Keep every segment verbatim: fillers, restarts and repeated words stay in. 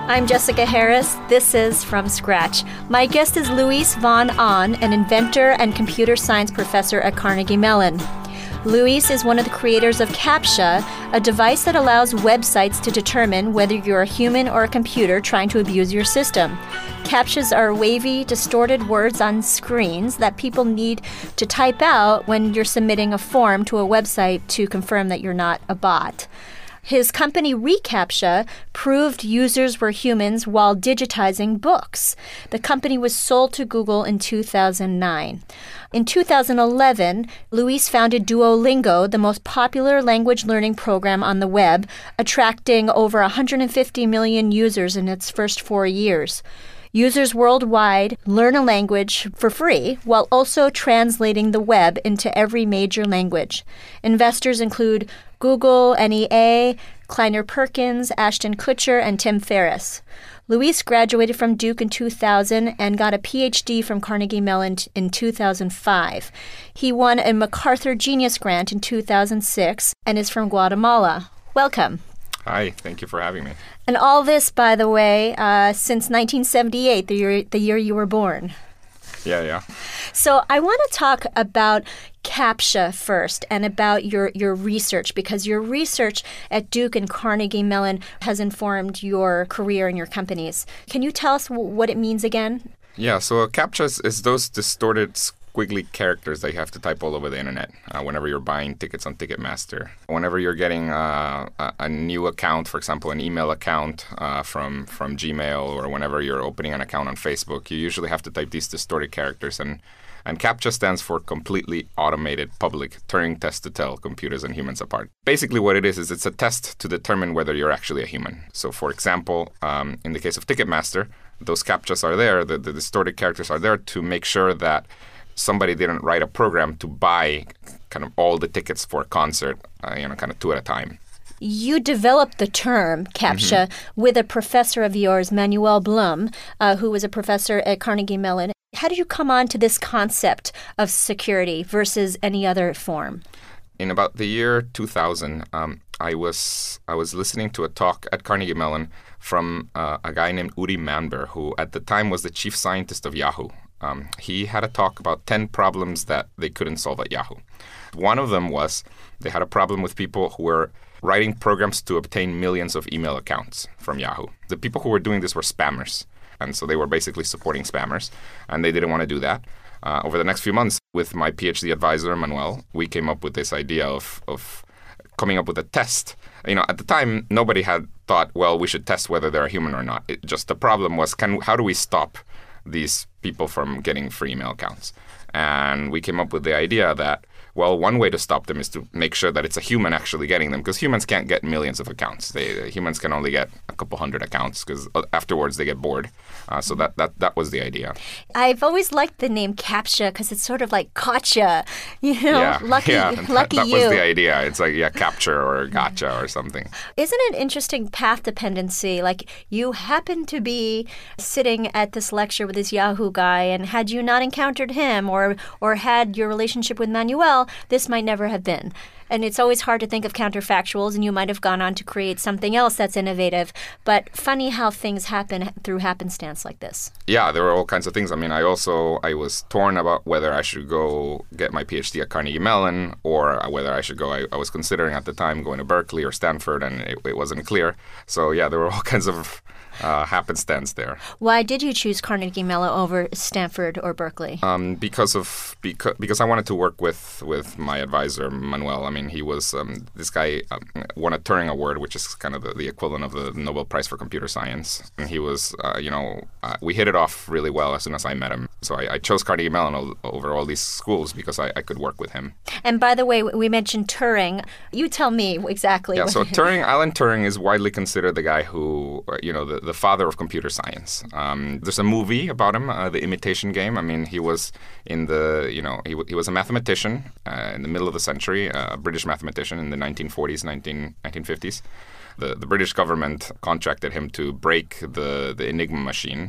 I'm Jessica Harris. This is From Scratch. My guest is Luis von Ahn, an inventor and computer science professor at Carnegie Mellon. Luis is one of the creators of CAPTCHA, a device that allows websites to determine whether you're a human or a computer trying to abuse your system. CAPTCHAs are wavy, distorted words on screens that people need to type out when you're submitting a form to a website to confirm that you're not a bot. His company reCAPTCHA proved users were humans while digitizing books. The company was sold to Google in two thousand nine. In two thousand eleven, Luis founded Duolingo, the most popular language learning program on the web, attracting over one hundred fifty million users in its first four years. Users worldwide learn a language for free while also translating the web into every major language. Investors include Google, N E A, Kleiner Perkins, Ashton Kutcher, and Tim Ferriss. Luis graduated from Duke in two thousand and got a P H D from Carnegie Mellon in two thousand five. He won a MacArthur Genius Grant in two thousand six and is from Guatemala. Welcome. Hi, thank you for having me. And all this, by the way, uh, since nineteen seventy-eight, the year, the year you were born. Yeah, yeah. So I want to talk about CAPTCHA first and about your, your research, because your research at Duke and Carnegie Mellon has informed your career and your companies. Can you tell us w- what it means again? Yeah, so a CAPTCHA is, is those distorted squiggly characters that you have to type all over the internet uh, whenever you're buying tickets on Ticketmaster. Whenever you're getting uh, a, a new account, for example, an email account uh, from, from Gmail, or whenever you're opening an account on Facebook, you usually have to type these distorted characters. And, and CAPTCHA stands for Completely Automated Public Turing Test to Tell Computers and Humans Apart. Basically what it is, is it's a test to determine whether you're actually a human. So for example, um, in the case of Ticketmaster, those CAPTCHAs are there, the, the distorted characters are there to make sure that somebody didn't write a program to buy kind of all the tickets for a concert, uh, you know, kind of two at a time. You developed the term CAPTCHA mm-hmm. with a professor of yours, Manuel Blum, uh, who was a professor at Carnegie Mellon. How did you come on to this concept of security versus any other form? In about the year two thousand, um, I was I was listening to a talk at Carnegie Mellon from uh, a guy named Uri Manber, who at the time was the chief scientist of Yahoo. Um, he had a talk about ten problems that they couldn't solve at Yahoo. One of them was they had a problem with people who were writing programs to obtain millions of email accounts from Yahoo. The people who were doing this were spammers, and so they were basically supporting spammers, and they didn't want to do that. Uh, over the next few months, with my PhD advisor, Manuel, we came up with this idea of, of coming up with a test. You know, at the time, nobody had thought, well, we should test whether they're a human or not. It, just the problem was, can how do we stop these people from getting free email accounts? And we came up with the idea that, well, one way to stop them is to make sure that it's a human actually getting them, because humans can't get millions of accounts. They, humans can only get a couple hundred accounts because afterwards they get bored. Uh, so that, that that was the idea. I've always liked the name CAPTCHA because it's sort of like gotcha, you know, yeah, lucky, yeah. lucky that, that you. was the idea. It's like, yeah, capture or gotcha or something. Isn't it interesting path dependency? Like you happen to be sitting at this lecture with this Yahoo guy, and had you not encountered him or or had your relationship with Manuel, this might never have been. And it's always hard to think of counterfactuals, and you might have gone on to create something else that's innovative. But funny how things happen through happenstance like this. Yeah, there were all kinds of things. I mean, I also, I was torn about whether I should go get my PhD at Carnegie Mellon or whether I should go, I, I was considering at the time going to Berkeley or Stanford, and it, it wasn't clear. So yeah, there were all kinds of uh, happenstance there. Why did you choose Carnegie Mellon over Stanford or Berkeley? Um, because of because, because I wanted to work with, with my advisor, Manuel. I mean, he was, um, this guy um, won a Turing Award, which is kind of the, the equivalent of the Nobel Prize for Computer Science. And he was, uh, you know, uh, we hit it off really well as soon as I met him. So I, I chose Carnegie Mellon o- over all these schools because I, I could work with him. And by the way, we mentioned Turing. You tell me exactly. Yeah, so Turing, Alan Turing is widely considered the guy who, you know, the, the father of computer science. Um, there's a movie about him, uh, The Imitation Game. I mean, he was in the, you know, he, w- he was a mathematician uh, in the middle of the century, uh, a British mathematician in the nineteen forties, nineteen fifties. The, the British government contracted him to break the, the Enigma machine.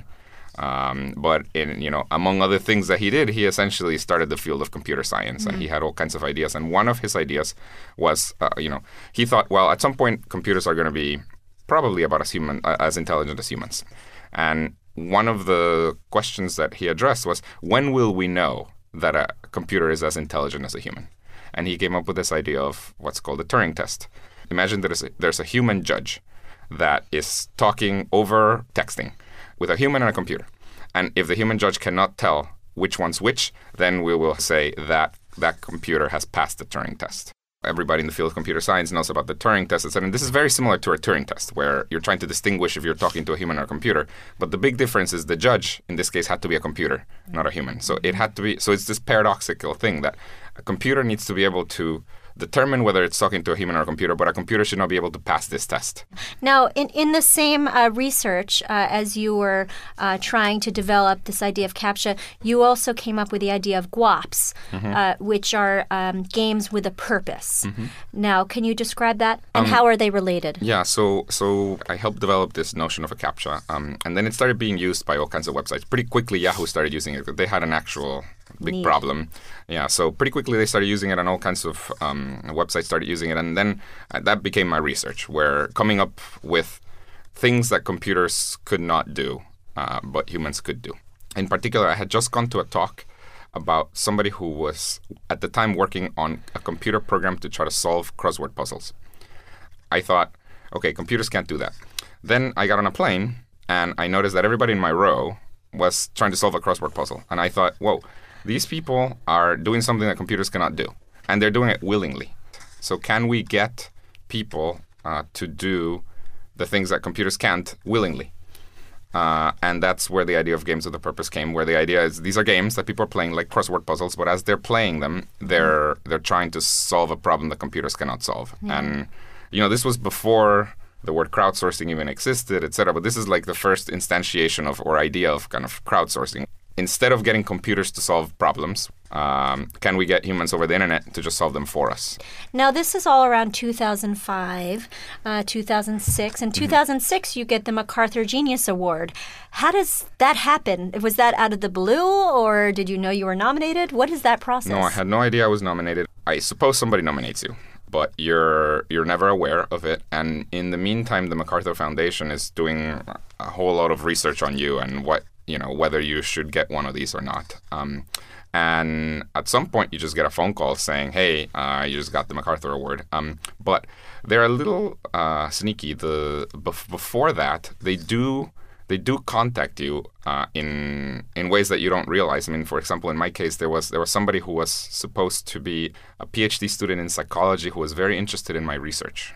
Um, but in, you know, among other things that he did, he essentially started the field of computer science, mm-hmm. and he had all kinds of ideas. And one of his ideas was, uh, you know, he thought, well, at some point computers are going to be probably about as human, uh, as intelligent as humans. And one of the questions that he addressed was, when will we know that a computer is as intelligent as a human? And he came up with this idea of what's called the Turing test. Imagine there's a, there's a human judge that is talking over texting with a human and a computer. And if the human judge cannot tell which one's which, then we will say that that computer has passed the Turing test. Everybody in the field of computer science knows about the Turing test, et cetera. And this is very similar to a Turing test, where you're trying to distinguish if you're talking to a human or a computer. But the big difference is the judge, in this case, had to be a computer, not a human. So it had to be. So it's this paradoxical thing that a computer needs to be able to determine whether it's talking to a human or a computer, but a computer should not be able to pass this test. Now, in, in the same uh, research, uh, as you were uh, trying to develop this idea of CAPTCHA, you also came up with the idea of GWOPs, mm-hmm. uh, which are um, games with a purpose. Mm-hmm. Now, can you describe that? And um, how are they related? Yeah, so so I helped develop this notion of a CAPTCHA, um, and then it started being used by all kinds of websites. Pretty quickly, Yahoo started using it because they had an actual big Neat. problem. Yeah, so pretty quickly they started using it, and all kinds of um, websites started using it, and then uh, that became my research, where coming up with things that computers could not do, uh, but humans could do. In particular, I had just gone to a talk about somebody who was, at the time, working on a computer program to try to solve crossword puzzles. I thought, okay, computers can't do that. Then I got on a plane, and I noticed that everybody in my row was trying to solve a crossword puzzle. And I thought, whoa, these people are doing something that computers cannot do, and they're doing it willingly. So can we get people uh, to do the things that computers can't willingly? Uh, and that's where the idea of games with a purpose came, where the idea is these are games that people are playing like crossword puzzles, but as they're playing them, they're they're trying to solve a problem that computers cannot solve. Yeah. And, you know, this was before the word crowdsourcing even existed, et cetera. But this is like the first instantiation of or idea of kind of crowdsourcing. Instead of getting computers to solve problems, um, can we get humans over the internet to just solve them for us? Now, this is all around two thousand five, uh, two thousand six. In two thousand six, mm-hmm. you get the MacArthur Genius Award. How does that happen? Was that out of the blue, or did you know you were nominated? What is that process? No, I had no idea I was nominated. I suppose somebody nominates you, but you're you're never aware of it. And in the meantime, the MacArthur Foundation is doing a whole lot of research on you and what, you know, whether you should get one of these or not. Um, and at some point, you just get a phone call saying, hey, uh, you just got the MacArthur Award. Um, but they're a little uh, sneaky. The bef- Before that, they do they do contact you uh, in in ways that you don't realize. I mean, for example, in my case, there was there was somebody who was supposed to be a PhD student in psychology who was very interested in my research.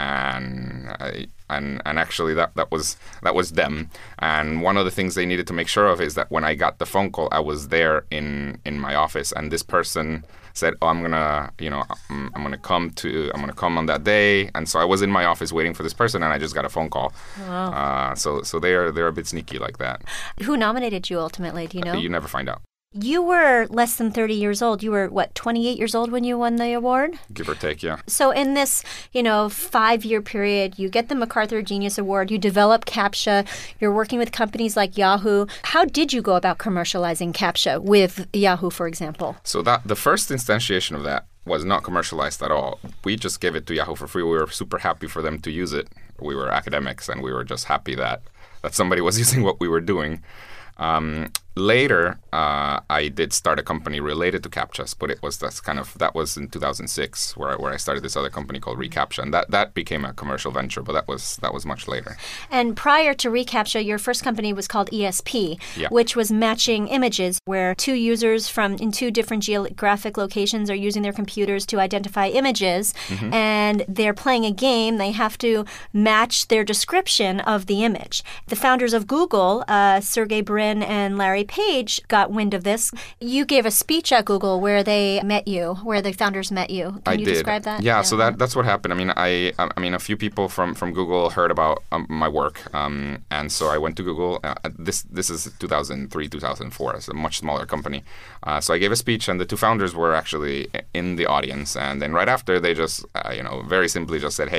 And I, and and actually that, that was that was them. And one of the things they needed to make sure of is that when I got the phone call, I was there in, in my office, and this person said, "Oh, I'm gonna, you know, I'm, I'm gonna come to, I'm gonna come on that day." And so I was in my office waiting for this person, and I just got a phone call. Wow. Uh, so so they're they're a bit sneaky like that. Who nominated you ultimately? Do you know? You never find out. You were less than thirty years old. You were, what, twenty-eight years old when you won the award? Give or take, yeah. So in this, you know, five-year period, you get the MacArthur Genius Award, you develop CAPTCHA, you're working with companies like Yahoo. How did you go about commercializing CAPTCHA with Yahoo, for example? So that the first instantiation of that was not commercialized at all. We just gave it to Yahoo for free. We were super happy for them to use it. We were academics, and we were just happy that, that somebody was using what we were doing. Um, later, uh, I did start a company related to CAPTCHAs, but it was that's kind of that was in two thousand six where I, where I started this other company called reCAPTCHA, and that, that became a commercial venture, but that was that was much later. And prior to reCAPTCHA, your first company was called E S P, yeah. which was matching images, where two users from in two different geographic locations are using their computers to identify images, mm-hmm. and they're playing a game. They have to match their description of the image. The founders of Google, uh, Sergey Brin and Larry Page, got wind of this. You gave a speech at Google where they met you, where the founders met you. Can I you did. describe that? Yeah, yeah, so that that's what happened. I mean, I I mean, a few people from, from Google heard about um, my work, um, and so I went to Google. Uh, this this is two thousand three, two thousand four. It's a much smaller company. Uh, so I gave a speech, and the two founders were actually in the audience. And then right after, they just, uh, you know, very simply just said, "Hey,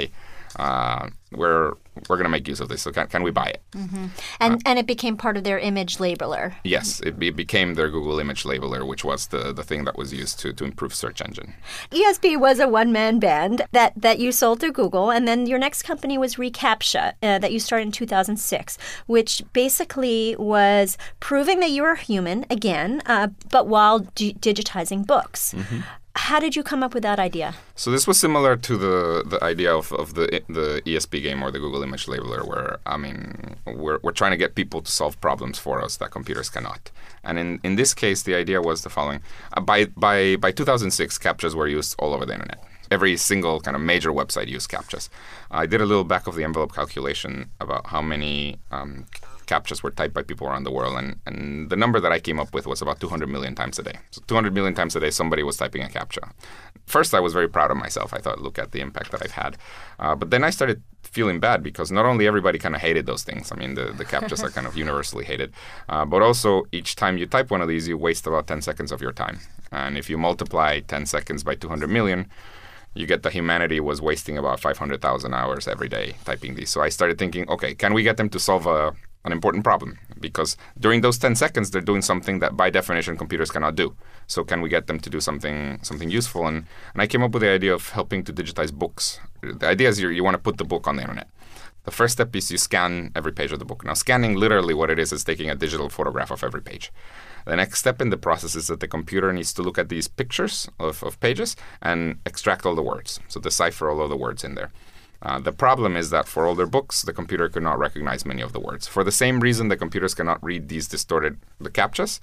Uh, we're we're going to make use of this, so can, can we buy it? Mm-hmm. And uh, and it became part of their image labeler. Yes, it, be, it became their Google image labeler, which was the, the thing that was used to, to improve search engine. E S P was a one-man band that, that you sold through Google, and then your next company was reCAPTCHA uh, that you started in two thousand six, which basically was proving that you were human again, uh, but while d- digitizing books. Mm-hmm. How did you come up with that idea? So this was similar to the, the idea of, of the the E S P game or the Google Image Labeler, where, I mean, we're we're trying to get people to solve problems for us that computers cannot. And in, in this case, the idea was the following. Uh, by, by, by two thousand six, CAPTCHAs were used all over the internet. Every single kind of major website used CAPTCHAs. I did a little back-of-the-envelope calculation about how many um, CAPTCHAs were typed by people around the world, and, and the number that I came up with was about two hundred million times a day. So two hundred million times a day, somebody was typing a CAPTCHA. First, I was very proud of myself. I thought, look at the impact that I've had. Uh, but then I started feeling bad because not only everybody kind of hated those things. I mean, the, the CAPTCHAs are kind of universally hated. Uh, but also, each time you type one of these, you waste about ten seconds of your time. And if you multiply ten seconds by two hundred million, you get that humanity was wasting about five hundred thousand hours every day typing these. So I started thinking, okay, can we get them to solve a, an important problem? Because during those ten seconds, they're doing something that by definition computers cannot do. So can we get them to do something something useful? And, and I came up with the idea of helping to digitize books. The idea is you you want to put the book on the internet. The first step is you scan every page of the book. Now, scanning, literally what it is, is taking a digital photograph of every page. The next step in the process is that the computer needs to look at these pictures of, of pages and extract all the words, so decipher all of the words in there. Uh, the problem is that for older books, the computer could not recognize many of the words. For the same reason the computers cannot read these distorted the CAPTCHAs.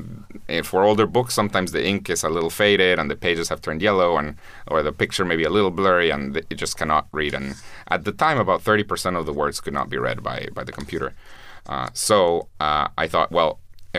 For older books, sometimes the ink is a little faded and the pages have turned yellow, and or the picture may be a little blurry and it just cannot read. And at the time, about thirty percent of the words could not be read by, by the computer. Uh, so uh, I thought, well,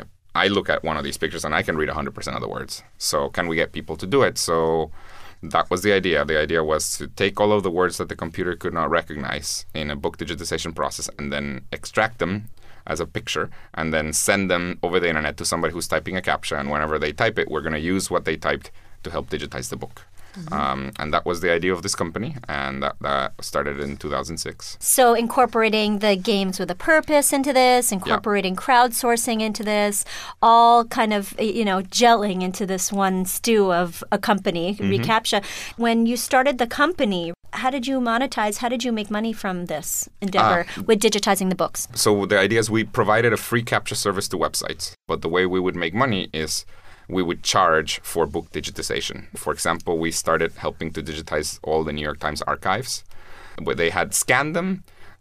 I look at one of these pictures and I can read one hundred percent of the words. So can we get people to do it? So that was the idea. The idea was to take all of the words that the computer could not recognize in a book digitization process and then extract them as a picture and then send them over the internet to somebody who's typing a CAPTCHA. And whenever they type it, we're going to use what they typed to help digitize the book. Mm-hmm. Um, and that was the idea of this company, and that, that started in two thousand six. So incorporating the games with a purpose into this, incorporating yeah. crowdsourcing into this, all kind of, you know, gelling into this one stew of a company, mm-hmm. reCAPTCHA. When you started the company, how did you monetize? How did you make money from this endeavor uh, with digitizing the books? So the idea is we provided a free CAPTCHA service to websites, but the way we would make money is we would charge for book digitization. For example, we started helping to digitize all the New York Times archives, where they had scanned them,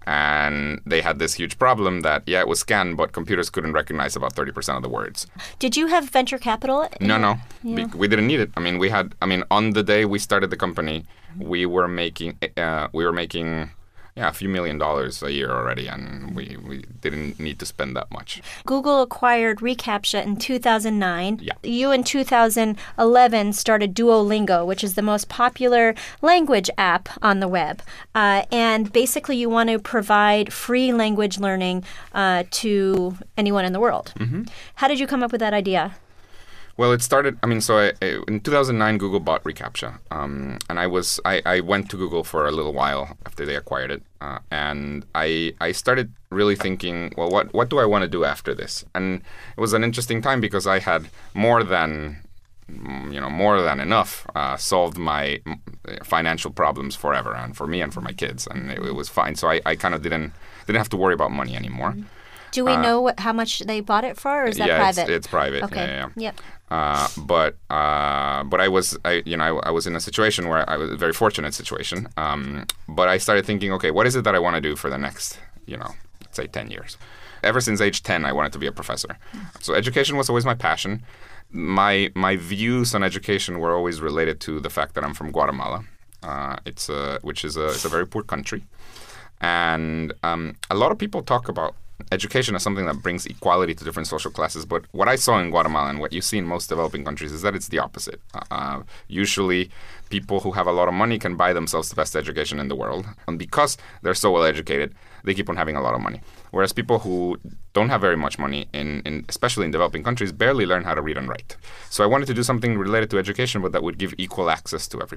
and they had this huge problem that, yeah, it was scanned, but computers couldn't recognize about thirty percent of the words. Did you have venture capital? No, no. Yeah. We didn't need it. I mean, we had, I mean, on the day we started the company, we were making, uh, we were making... Yeah, a few million dollars a year already, and we, we didn't need to spend that much. Google acquired reCAPTCHA in two thousand nine. Yeah. You in two thousand eleven started Duolingo, which is the most popular language app on the web. Uh, and basically you want to provide free language learning uh, to anyone in the world. Mm-hmm. How did you come up with that idea? Well, it started, I mean, so I, I, in two thousand nine, Google bought reCAPTCHA. Um, and I was, I, I went to Google for a little while after they acquired it. Uh, and I I started really thinking, well, what, what do I want to do after this? And it was an interesting time because I had more than, you know, more than enough uh, solved my financial problems forever, and for me and for my kids. And it, it was fine. So I, I kind of didn't, didn't have to worry about money anymore. Mm-hmm. Do we uh, know what, how much they bought it for, or is that yeah, private? Yeah, it's, it's private. Okay. Yeah, yeah. Yep. Uh, but uh, but I was I you know I, I was in a situation where I was a very fortunate situation. Um, but I started thinking, okay, what is it that I want to do for the next, you know, let's say ten years? Ever since age ten, I wanted to be a professor. So education was always my passion. My my views on education were always related to the fact that I'm from Guatemala. Uh, it's a which is a it's a very poor country, and um, a lot of people talk about education is something that brings equality to different social classes. But what I saw in Guatemala and what you see in most developing countries is that it's the opposite. Uh, usually people who have a lot of money can buy themselves the best education in the world. And because they're so well educated, they keep on having a lot of money. Whereas people who don't have very much money, in, in especially in developing countries, barely learn how to read and write. So I wanted to do something related to education, but that would give equal access to everybody.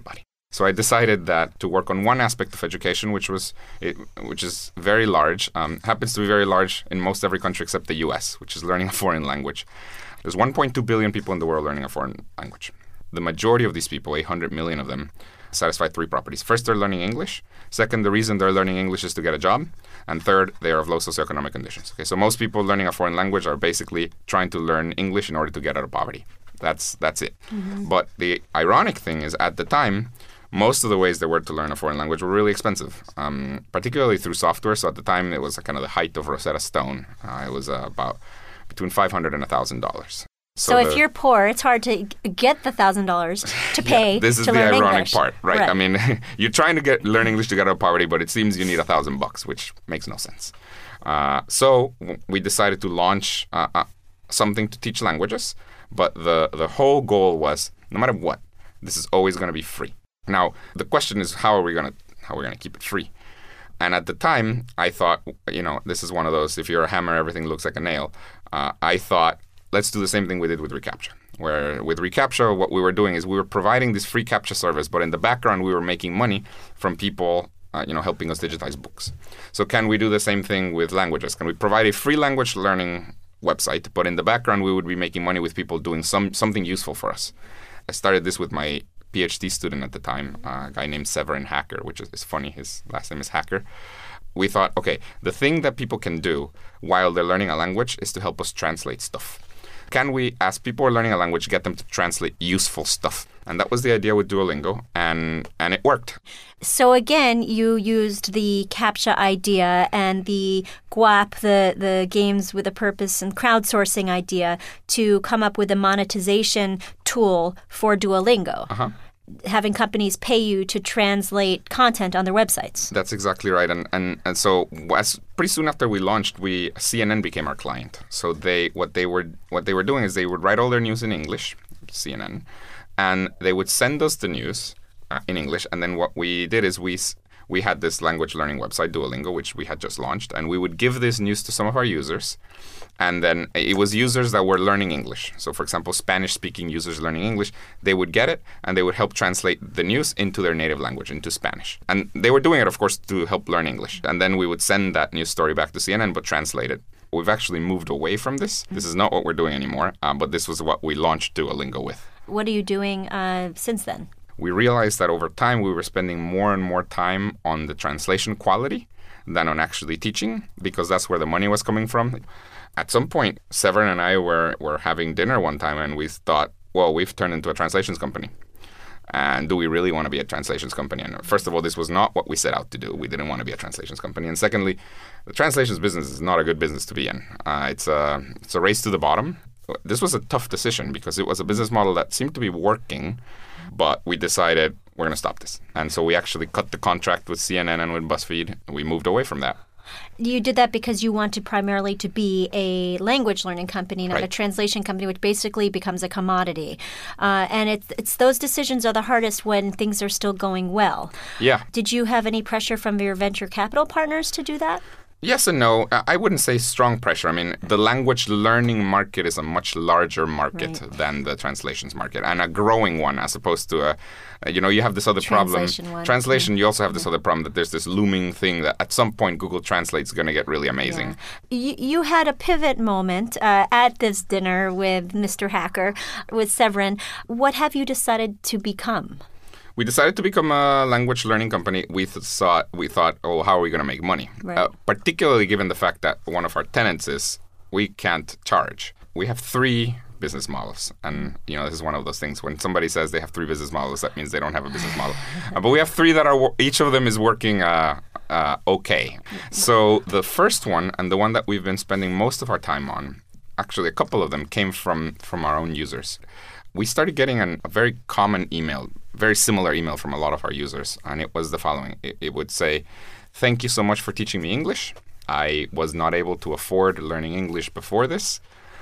So I decided that to work on one aspect of education, which was it, which is very large, um, happens to be very large in most every country except the U S, which is learning a foreign language. There's one point two billion people in the world learning a foreign language. The majority of these people, eight hundred million of them, satisfy three properties. First, they're learning English. Second, the reason they're learning English is to get a job. And third, they are of low socioeconomic conditions. Okay, so most people learning a foreign language are basically trying to learn English in order to get out of poverty. That's that's it. Mm-hmm. But the ironic thing is, at the time, most of the ways there were to learn a foreign language were really expensive, um, particularly through software. So at the time, it was kind of the height of Rosetta Stone. Uh, it was uh, about between five hundred dollars and one thousand dollars. So, so if the, you're poor, it's hard to get the one thousand dollars to pay yeah, this is to the learn ironic English. part, right? right? I mean, you're trying to get learn English to get out of poverty, but it seems you need a thousand bucks, which makes no sense. Uh, so w- we decided to launch uh, uh, something to teach languages, but the, the whole goal was, no matter what, this is always going to be free. Now, the question is, how are we going to how are we going to keep it free? And at the time, I thought, you know, this is one of those, if you're a hammer, everything looks like a nail. Uh, I thought, let's do the same thing we did with reCAPTCHA, where with reCAPTCHA, what we were doing is we were providing this free CAPTCHA service, but in the background, we were making money from people, uh, you know, helping us digitize books. So can we do the same thing with languages? Can we provide a free language learning website, but in the background, we would be making money with people doing some something useful for us? I started this with my PhD student at the time, uh, a guy named Severin Hacker, which is, is funny. His last name is Hacker. We thought, okay, the thing that people can do while they're learning a language is to help us translate stuff. Can we, as people are learning a language, get them to translate useful stuff? And that was the idea with Duolingo, and and it worked. So again, you used the CAPTCHA idea and the G W A P, the, the games with a purpose and crowdsourcing idea, to come up with a monetization tool for Duolingo. Uh-huh. Having companies pay you to translate content on their websites. That's exactly right. And and, and so as pretty soon after we launched, we C N N became our client. So they what they were what they were doing is they would write all their news in English, C N N, and they would send us the news uh, in English. And then what we did is we we had this language learning website, Duolingo, which we had just launched, and we would give this news to some of our users. And then it was users that were learning English. So, for example, Spanish-speaking users learning English, they would get it, and they would help translate the news into their native language, into Spanish. And they were doing it, of course, to help learn English. And then we would send that news story back to C N N, but translate it. We've actually moved away from this. This is not what we're doing anymore, um, but this was what we launched Duolingo with. What are you doing uh, since then? We realized that over time, we were spending more and more time on the translation quality than on actually teaching, because that's where the money was coming from. At some point, Severin and I were, were having dinner one time, and we thought, well, we've turned into a translations company. And do we really want to be a translations company? And first of all, this was not what we set out to do. We didn't want to be a translations company. And secondly, the translations business is not a good business to be in. Uh, it's, a, it's a race to the bottom. This was a tough decision because it was a business model that seemed to be working, but we decided we're going to stop this. And so we actually cut the contract with C N N and with BuzzFeed, and we moved away from that. You did that because you wanted primarily to be a language learning company, not right. a translation company, which basically becomes a commodity. Uh, and it's, it's those decisions are the hardest when things are still going well. Yeah. Did you have any pressure from your venture capital partners to do that? Yes and no. I wouldn't say strong pressure. I mean, the language learning market is a much larger market right. than the translations market, and a growing one as opposed to a, you know, you have this other Translation problem. One. Translation, yeah. you also have this yeah. other problem that there's this looming thing that at some point Google Translate is going to get really amazing. Yeah. You, you had a pivot moment uh, at this dinner with Mister Hacker, with Severin. What have you decided to become? We decided to become a language learning company. We th- thought, we thought, oh, how are we going to make money? Right. Uh, particularly given the fact that one of our tenets is we can't charge. We have three business models. And, you know, this is one of those things. When somebody says they have three business models, that means they don't have a business model. uh, but we have three that are, each of them is working uh, uh, okay. So the first one, and the one that we've been spending most of our time on, actually a couple of them came from, from our own users. We started getting an, a very common email, very similar email from a lot of our users, and it was the following. It, it would say, thank you so much for teaching me English. I was not able to afford learning English before this,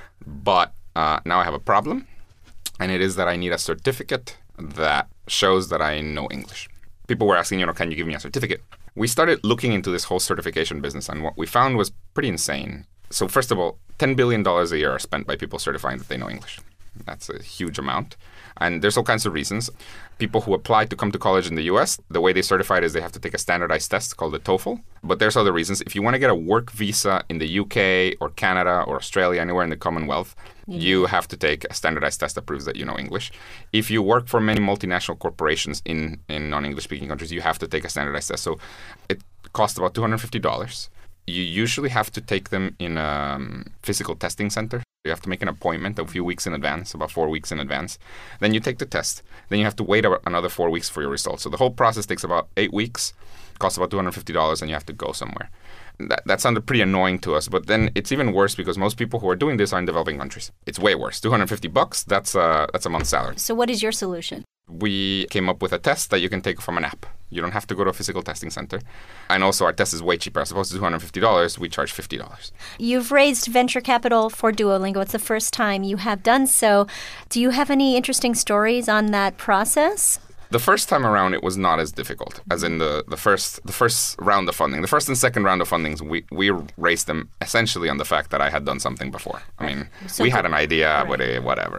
but uh, now I have a problem, and it is that I need a certificate that shows that I know English. People were asking, you know, can you give me a certificate? We started looking into this whole certification business, and what we found was pretty insane. So first of all, ten billion dollars a year are spent by people certifying that they know English. That's a huge amount. And there's all kinds of reasons. People who apply to come to college in the U S, the way they certify it is they have to take a standardized test called the TOEFL. But there's other reasons. If you want to get a work visa in the U K or Canada or Australia, anywhere in the Commonwealth, mm-hmm. you have to take a standardized test that proves that you know English. If you work for many multinational corporations in, in non-English speaking countries, you have to take a standardized test. So it costs about two hundred fifty dollars. You usually have to take them in a um, physical testing center. You have to make an appointment a few weeks in advance, about four weeks in advance. Then you take the test. Then you have to wait another four weeks for your results. So the whole process takes about eight weeks, costs about two hundred fifty dollars, and you have to go somewhere. That, that sounded pretty annoying to us, but then it's even worse because most people who are doing this are in developing countries. It's way worse. two hundred fifty bucks, that's a, that's a month's salary. So what is your solution? We came up with a test that you can take from an app. You don't have to go to a physical testing center. And also our test is way cheaper. As opposed to two hundred fifty dollars, we charge fifty dollars. You've raised venture capital for Duolingo. It's the first time you have done so. Do you have any interesting stories on that process? The first time around, it was not as difficult as in the, the first the first round of funding. The first and second round of fundings, we, we raised them essentially on the fact that I had done something before. I mean, so we had an idea, right. but uh, whatever.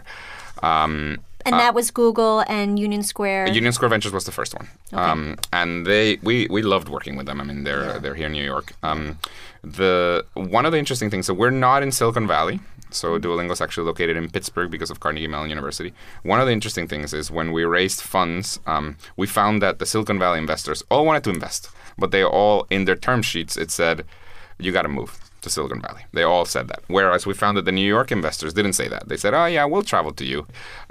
Um, And that was Google and Union Square. Union Square Ventures was the first one, okay. um, and they we, we loved working with them. I mean, they're yeah. they're here in New York. Um, the one of the interesting things, so we're not in Silicon Valley. So Duolingo is actually located in Pittsburgh because of Carnegie Mellon University. One of the interesting things is when we raised funds, um, we found that the Silicon Valley investors all wanted to invest, but they all in their term sheets it said, "You got to move to Silicon Valley." They all said that. Whereas we found that the New York investors didn't say that. They said, "Oh yeah, we'll travel to you."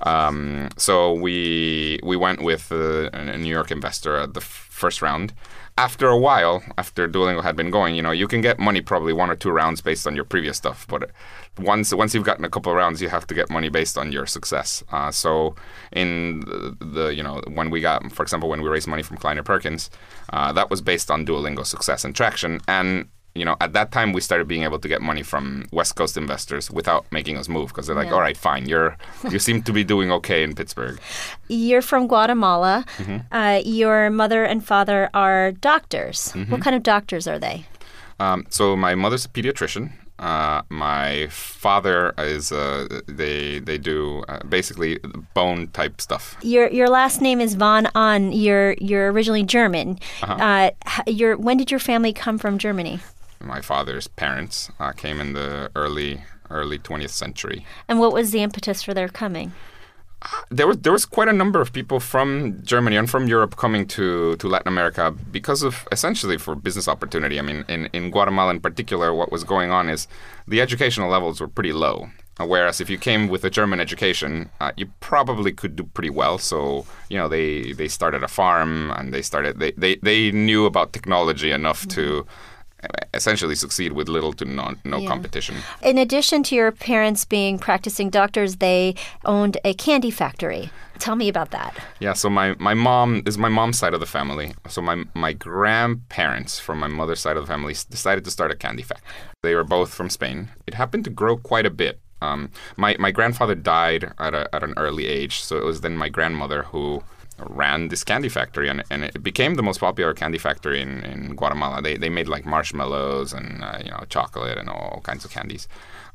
Um, so we we went with uh, a New York investor at the f- first round. After a while, after Duolingo had been going, you know, you can get money probably one or two rounds based on your previous stuff. But once once you've gotten a couple of rounds, you have to get money based on your success. Uh, so in the, the, you know, when we got, for example, when we raised money from Kleiner Perkins, uh, that was based on Duolingo's success and traction. And you know, at that time, we started being able to get money from West Coast investors without making us move because they're like, yeah. all right, fine, you're you seem to be doing okay in Pittsburgh. You're from Guatemala. Mm-hmm. Uh, your mother and father are doctors. Mm-hmm. What kind of doctors are they? Um, so my mother's a pediatrician. Uh, my father is, uh, they they do uh, basically bone type stuff. Your your last name is Von Ahn. You're, you're originally German. Uh-huh. Uh, your, when did your family come from Germany? My father's parents uh, came in the early early twentieth century. And what was the impetus for their coming? Uh, there was there was quite a number of people from Germany and from Europe coming to, to Latin America because of essentially for business opportunity. I mean, in, in Guatemala in particular, what was going on is the educational levels were pretty low. Uh, whereas if you came with a German education, uh, you probably could do pretty well. So, you know, they, they started a farm and they started they, they, they knew about technology enough mm-hmm. to essentially succeed with little to no, no yeah. competition. In addition to your parents being practicing doctors, they owned a candy factory. Tell me about that. Yeah, so my, my mom is my mom's side of the family. So my my grandparents from my mother's side of the family decided to start a candy factory. They were both from Spain. It happened to grow quite a bit. Um, my, my grandfather died at a, at an early age, so it was then my grandmother who ran this candy factory, and, and it became the most popular candy factory in, in Guatemala. They they made like marshmallows and uh, you know chocolate and all kinds of candies.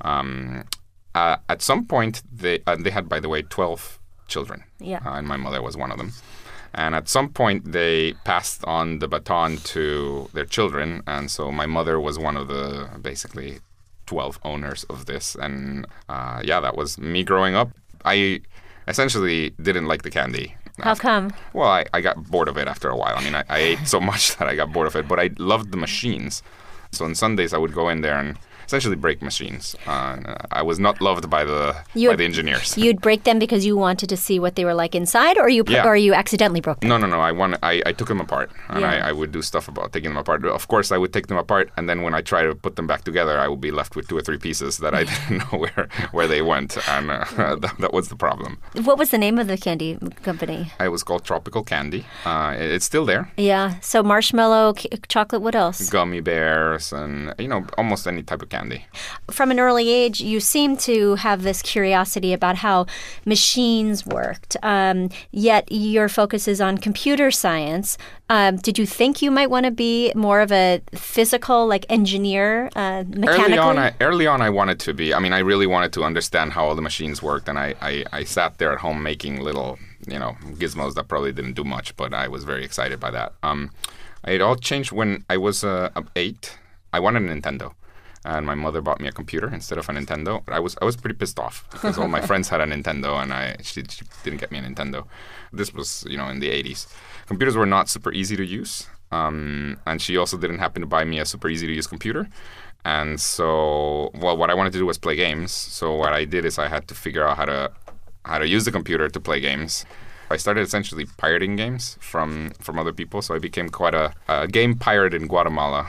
Um, uh, at some point, they uh, they had, by the way, twelve children, yeah, uh, and my mother was one of them. And at some point, they passed on the baton to their children, and so my mother was one of the basically twelve owners of this. And uh, yeah, that was me growing up. I essentially didn't like the candy. How come? Well, I, I got bored of it after a while. I mean, I, I ate so much that I got bored of it, but I loved the machines. So on Sundays, I would go in there and essentially break machines. Uh, I was not loved by the you'd, by the engineers. You'd break them because you wanted to see what they were like inside, or you yeah. or you accidentally broke them? No, no, no. I want I, I took them apart, and yeah. I, I would do stuff about taking them apart. Of course, I would take them apart, and then when I try to put them back together, I would be left with two or three pieces that I didn't know where where they went, and uh, that, that was the problem. What was the name of the candy company? It was called Tropical Candy. Uh, it's still there. Yeah. So marshmallow, c- chocolate. What else? Gummy bears, and you know almost any type of candy. candy. From an early age, you seem to have this curiosity about how machines worked, um, yet your focus is on computer science. Um, did you think you might want to be more of a physical, like engineer, uh, mechanically? Early on, I, early on, I wanted to be. I mean, I really wanted to understand how all the machines worked, and I, I, I sat there at home making little, you know, gizmos that probably didn't do much, but I was very excited by that. Um, it all changed when I was uh, eight. I wanted a Nintendo, and my mother bought me a computer instead of a Nintendo. I was I was pretty pissed off because all my friends had a Nintendo, and I she, she didn't get me a Nintendo. This was, you know, in the eighties. Computers were not super easy to use, um, and she also didn't happen to buy me a super easy to use computer. And so, well, what I wanted to do was play games. So what I did is I had to figure out how to how to use the computer to play games. I started essentially pirating games from, from other people, so I became quite a, a game pirate in Guatemala.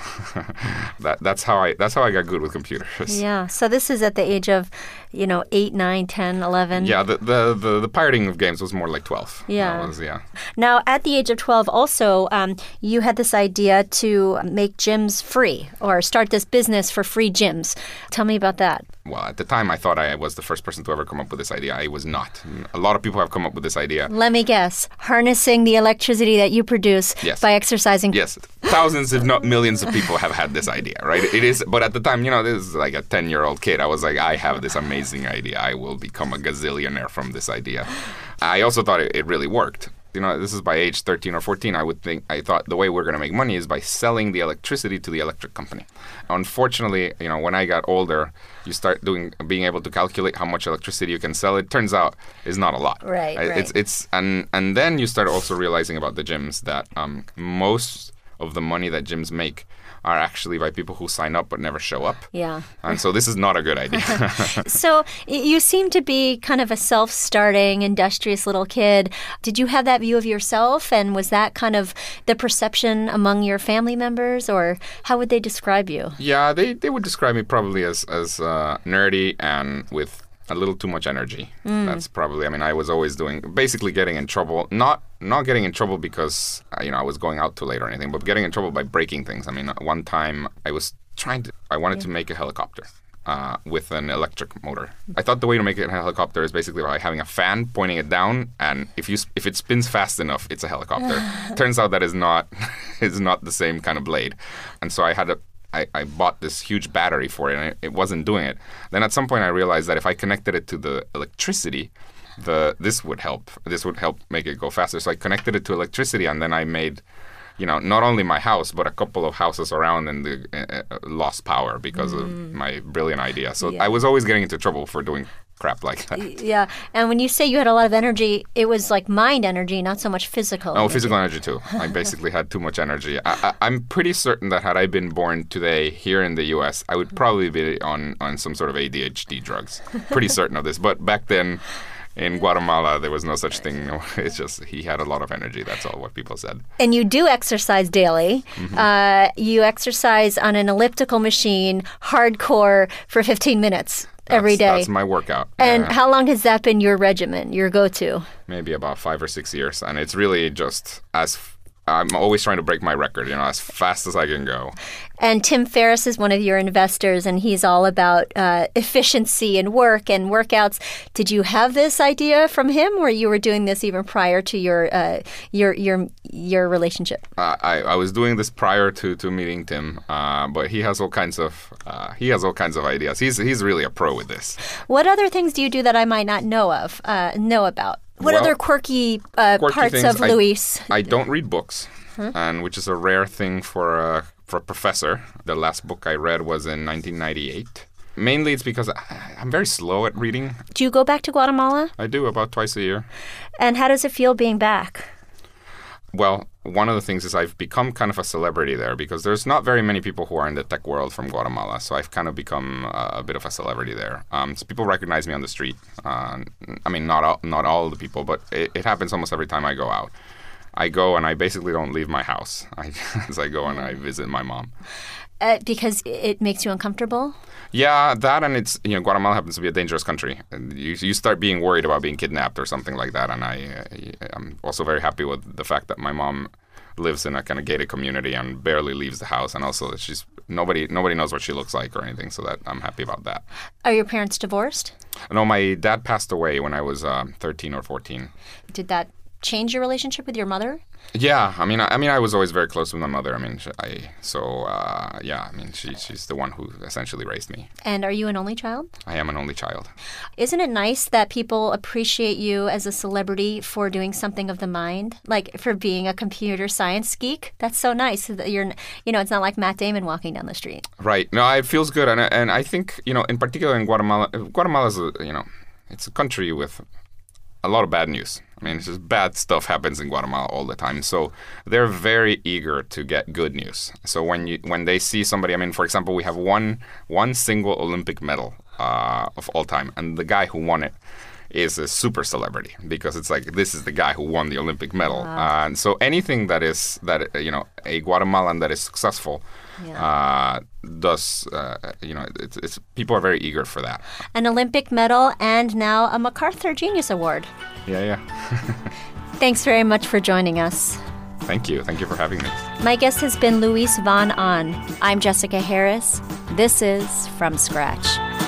that that's how I that's how I got good with computers. Yeah. So this is at the age of, you know, eight, nine, ten, eleven. Yeah. The the, the, the pirating of games was more like twelve. Yeah. That was, yeah. Now, at the age of twelve, also, um, you had this idea to make gyms free or start this business for free gyms. Tell me about that. Well, at the time, I thought I was the first person to ever come up with this idea. I was not. A lot of people have come up with this idea. Let me guess. Harnessing the electricity that you produce yes. by exercising. Yes. Thousands, if not millions of people have had this idea, right? It is, but at the time, you know, this is like a ten-year-old kid. I was like, I have this amazing idea. I will become a gazillionaire from this idea. I also thought it, it really worked. You know, this is by age thirteen or fourteen. I would think, I thought the way we're going to make money is by selling the electricity to the electric company. Unfortunately, you know, when I got older, you start doing, being able to calculate how much electricity you can sell. It turns out is not a lot. Right, right. It's, it's, and, and then you start also realizing about the gyms that um, most of the money that gyms make are actually by people who sign up but never show up. Yeah. And so this is not a good idea. So you seem to be kind of a self-starting, industrious little kid. Did you have that view of yourself? And was that kind of the perception among your family members? Or how would they describe you? Yeah, they, they would describe me probably as, as uh, nerdy and with a little too much energy. Mm. That's probably, I mean, I was always doing, basically getting in trouble, not not getting in trouble because, you know, I was going out too late or anything, but getting in trouble by breaking things. I mean, one time I was trying to, I wanted yeah. to make a helicopter uh, with an electric motor. I thought the way to make it a helicopter is basically by having a fan pointing it down, and if you if it spins fast enough, it's a helicopter. Turns out that is not is not the same kind of blade. And so I had a I, I bought this huge battery for it, and it, it wasn't doing it. Then at some point I realized that if I connected it to the electricity, the this would help. This would help make it go faster. So I connected it to electricity, and then I made, you know, not only my house, but a couple of houses around, and the, uh, lost power because mm. of my brilliant idea. So yeah. I was always getting into trouble for doing crap like that. Yeah. And when you say you had a lot of energy, it was like mind energy, not so much physical. No, energy. physical energy too. I basically had too much energy. I, I, I'm pretty certain that had I been born today here in the U S, I would probably be on, on some sort of A D H D drugs. Pretty certain of this. But back then in Guatemala, there was no such thing. It's just he had a lot of energy. That's all what people said. And you do exercise daily. Mm-hmm. Uh, you exercise on an elliptical machine, hardcore, for fifteen minutes. That's, every day. That's my workout. And yeah. how long has that been your regimen, your go-to? Maybe about five or six years. And it's really just as... F- I'm always trying to break my record, you know, as fast as I can go. And Tim Ferriss is one of your investors, and he's all about uh, efficiency and work and workouts. Did you have this idea from him, or you were doing this even prior to your uh, your your your relationship? Uh, I, I was doing this prior to, to meeting Tim, uh, but he has all kinds of uh, he has all kinds of ideas. He's he's really a pro with this. What other things do you do that I might not know of, uh, know about? What well, other quirky, uh, quirky parts things, of Luis? I, I don't read books, huh? and which is a rare thing for a, for a professor. The last book I read was in nineteen ninety-eight. Mainly it's because I, I'm very slow at reading. Do you go back to Guatemala? I do, about twice a year. And how does it feel being back? Well, one of the things is I've become kind of a celebrity there because there's not very many people who are in the tech world from Guatemala. So I've kind of become uh, a bit of a celebrity there. Um, so people recognize me on the street. Uh, I mean, not all, not all the people, but it, it happens almost every time I go out. I go and I basically don't leave my house I, as I go and I visit my mom. Uh, because it makes you uncomfortable? Yeah, that and it's, you know, Guatemala happens to be a dangerous country. And you, you start being worried about being kidnapped or something like that. And I, uh, I'm also very happy with the fact that my mom lives in a kind of gated community and barely leaves the house, and also that she's nobody nobody knows what she looks like or anything. So that I'm happy about that. Are your parents divorced? No, my dad passed away when I was uh, thirteen or fourteen. Did that change your relationship with your mother? Yeah, I mean, I, I mean, I was always very close with my mother. I mean, she, I so uh, yeah, I mean, she she's the one who essentially raised me. And are you an only child? I am an only child. Isn't it nice that people appreciate you as a celebrity for doing something of the mind, like for being a computer science geek? That's so nice that you're, you know, it's not like Matt Damon walking down the street. Right. No, it feels good, and and I think, you know, in particular in Guatemala, Guatemala's a, you know, it's a country with a lot of bad news. I mean, it's just bad stuff happens in Guatemala all the time. So they're very eager to get good news. So when you when they see somebody, I mean, for example, we have one one single Olympic medal uh, of all time, and the guy who won it is a super celebrity because it's like this is the guy who won the Olympic medal. Wow. Uh, and so anything that is that you know a Guatemalan that is successful. Yeah. Uh, does uh, you know it's, it's people are very eager for that. An Olympic medal and now a MacArthur Genius Award. Yeah, yeah. Thanks very much for joining us. Thank you. Thank you for having me. My guest has been Luis Von Ahn. I'm Jessica Harris. This is From Scratch.